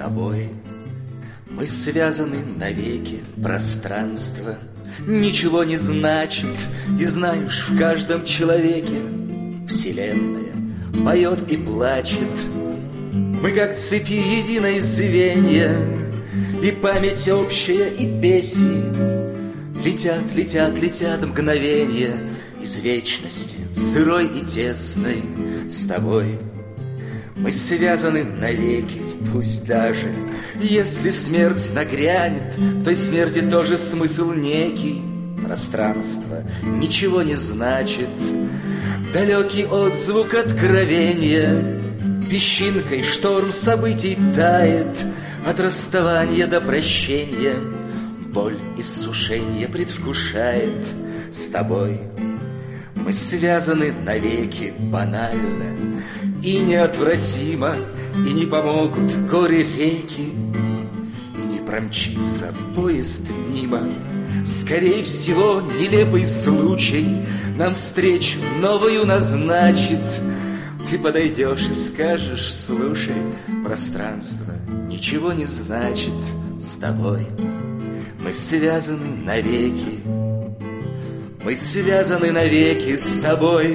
тобой. Мы связаны навеки, пространство ничего не значит, и знаешь, в каждом человеке Вселенная поет и плачет. Мы как цепи единой звенья, и память общая, и песни. Летят, летят, летят мгновенья из вечности, сырой и тесной, с тобой. Мы связаны навеки, пусть даже если смерть нагрянет, в той смерти тоже смысл некий. Пространство ничего не значит, далекий отзвук откровения. Песчинкой шторм событий тает, от расставания до прощения. Боль иссушения предвкушает с тобой. Мы связаны навеки банально и неотвратимо, и не помогут горы реки, и не промчится поезд мимо. Скорее всего, нелепый случай нам встречу новую назначит. Ты подойдешь и скажешь: слушай, пространство ничего не значит с тобой. Мы связаны навеки, мы связаны навеки с тобой.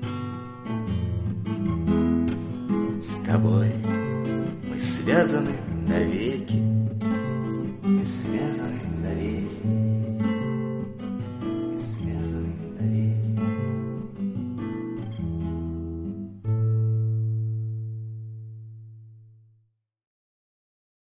С тобой мы связаны